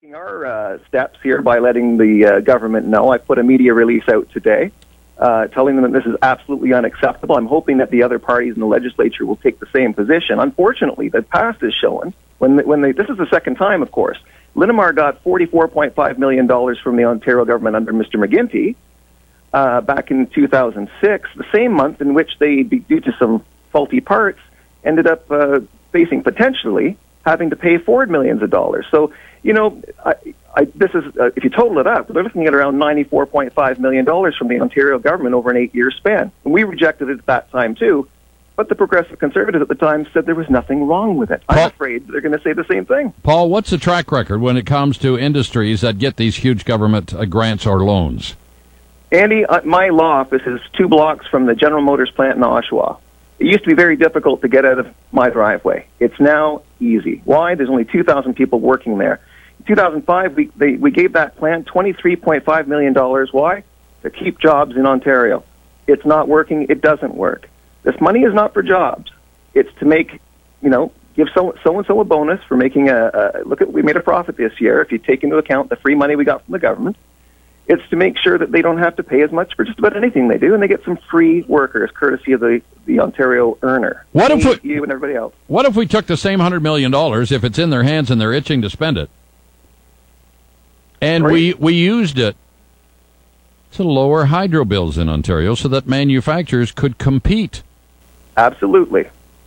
Our steps here by letting the government know. I put a media release out today telling them that this is absolutely unacceptable. I'm hoping that the other parties in the legislature will take the same position. Unfortunately, the past is showing, this is the second time, of course, Linamar got $44.5 million from the Ontario government under Mr. McGuinty back in 2006, the same month in which they, due to some faulty parts, ended up facing potentially having to pay Ford millions of dollars. So, this is, if you total it up, they're looking at around $94.5 million from the Ontario government over an 8-year span. And we rejected it at that time, too. But the Progressive Conservatives at the time said there was nothing wrong with it. I'm afraid they're going to say the same thing. Paul, what's the track record when it comes to industries that get these huge government grants or loans? Andy, my law office is 2 blocks from the General Motors plant in Oshawa. It used to be very difficult to get out of my driveway. It's now easy. Why? There's only 2,000 people working there. In 2005, we gave that plant $23.5 million. Why? To keep jobs in Ontario. It's not working. It doesn't work. This money is not for jobs. It's to make, give so-and-so a bonus for making we made a profit this year if you take into account the free money we got from the government. It's to make sure that they don't have to pay as much for just about anything they do, and they get some free workers, courtesy of the Ontario earner. You and everybody else. What if we took the same $100 million, if it's in their hands and they're itching to spend it, and we used it to lower hydro bills in Ontario so that manufacturers could compete? Absolutely.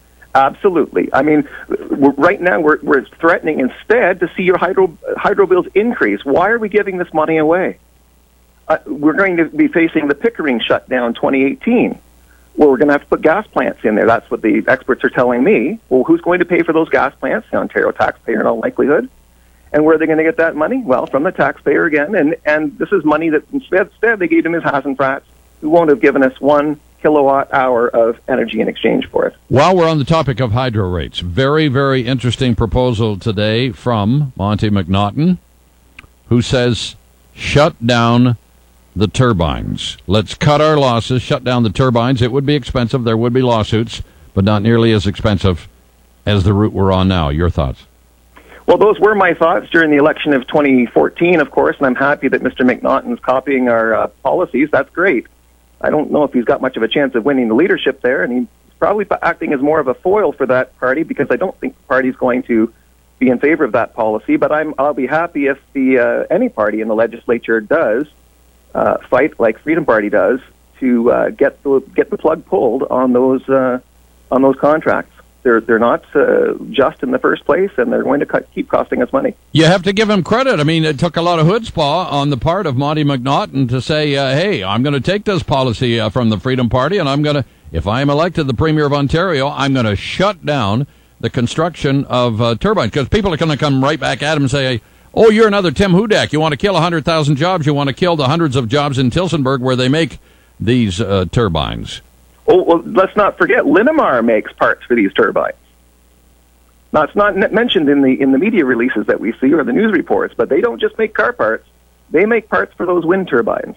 I mean, right now we're threatening instead to see your hydro bills increase. Why are we giving this money away? We're going to be facing the Pickering shutdown 2018. Well, we're going to have to put gas plants in there. That's what the experts are telling me. Well, who's going to pay for those gas plants? The Ontario taxpayer in all likelihood. And where are they going to get that money? Well, from the taxpayer again. And this is money that instead they gave to Ms. Hasenfratz, who won't have given us 1 kilowatt hour of energy in exchange for it. While we're on the topic of hydro rates, very, very interesting proposal today from Monty McNaughton, who says, shut down the turbines. Let's cut our losses, shut down the turbines. It would be expensive. There would be lawsuits, but not nearly as expensive as the route we're on now. Your thoughts? Well, those were my thoughts during the election of 2014, of course, and I'm happy that Mr. McNaughton's copying our policies. That's great. I don't know if he's got much of a chance of winning the leadership there, and he's probably acting as more of a foil for that party because I don't think the party's going to be in favor of that policy. But I'll be happy if any party in the legislature does fight like Freedom Party does to get the plug pulled on those contracts. They're not just in the first place, and they're going to keep costing us money. You have to give him credit. I mean, it took a lot of chutzpah on the part of Monty McNaughton to say, hey, I'm going to take this policy from the Freedom Party, and I'm going to, if I am elected the Premier of Ontario, I'm going to shut down the construction of turbines. Because people are going to come right back at him and say, oh, you're another Tim Hudak. You want to kill 100,000 jobs. You want to kill the hundreds of jobs in Tillsonburg where they make these turbines. Oh, well, let's not forget, Linamar makes parts for these turbines. Now, it's not mentioned in the media releases that we see or the news reports, but they don't just make car parts. They make parts for those wind turbines.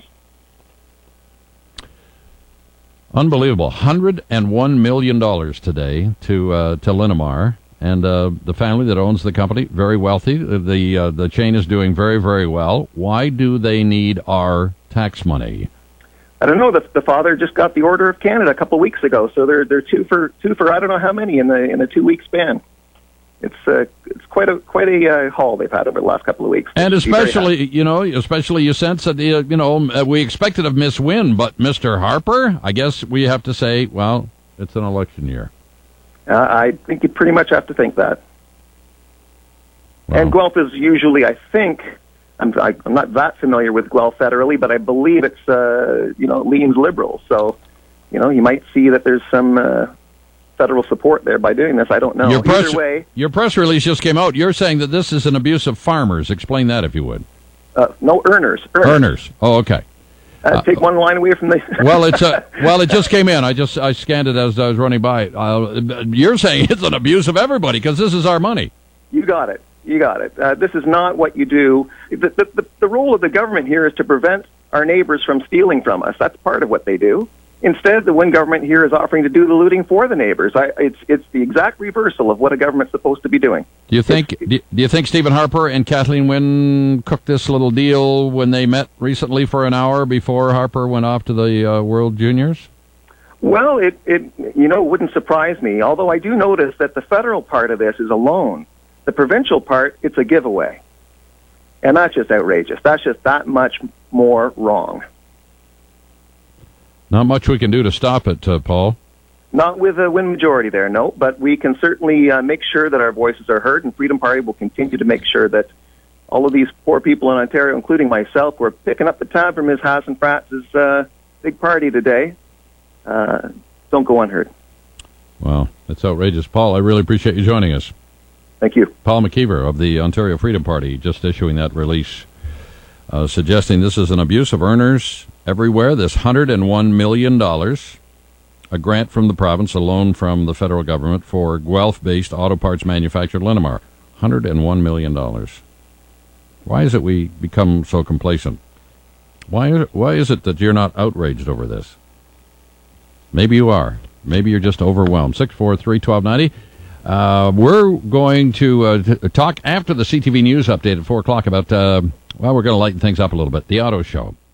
Unbelievable. $101 million today to Linamar. And the family that owns the company, very wealthy. The chain is doing very, very well. Why do they need our tax money? I don't know. The father just got the Order of Canada a couple of weeks ago, so they're two for I don't know how many in a 2-week span. It's quite a haul they've had over the last couple of weeks. And especially you sense that we expected of Miss Wynne, but Mr. Harper, I guess we have to say, well, it's an election year. I think you pretty much have to think that. Wow. And Guelph is usually, I think. I'm not that familiar with Guelph federally, but I believe it's leans liberal. So, you might see that there's some federal support there by doing this. I don't know. Your press release just came out. You're saying that this is an abuse of farmers. Explain that, if you would. No, earners. Earners. Oh, okay. Take one line away from the. Well, it just came in. I scanned it as I was running by it. You're saying it's an abuse of everybody because this is our money. You got it. This is not what you do. The role of the government here is to prevent our neighbors from stealing from us. That's part of what they do. Instead, the Wynne government here is offering to do the looting for the neighbors. It's the exact reversal of what a government's supposed to be doing. Do you think Stephen Harper and Kathleen Wynne cooked this little deal when they met recently for an hour before Harper went off to the World Juniors? Well, it wouldn't surprise me, although I do notice that the federal part of this is a loan. The provincial part, it's a giveaway. And that's just outrageous. That's just that much more wrong. Not much we can do to stop it, Paul. Not with a Wynne majority there, no. But we can certainly make sure that our voices are heard, and Freedom Party will continue to make sure that all of these poor people in Ontario, including myself, we're picking up the tab for Ms. Hassenfratz's big party today. Don't go unheard. Wow, that's outrageous. Paul, I really appreciate you joining us. Thank you. Paul McKeever of the Ontario Freedom Party just issuing that release, suggesting this is an abuse of earners everywhere. This $101 million, a grant from the province, a loan from the federal government for Guelph-based auto parts manufacturer Linamar. $101 million. Why is it we become so complacent? Why is it that you're not outraged over this? Maybe you are. Maybe you're just overwhelmed. 643-1290. We're going to talk after the CTV News update at 4 o'clock about, we're going to lighten things up a little bit. The Auto Show.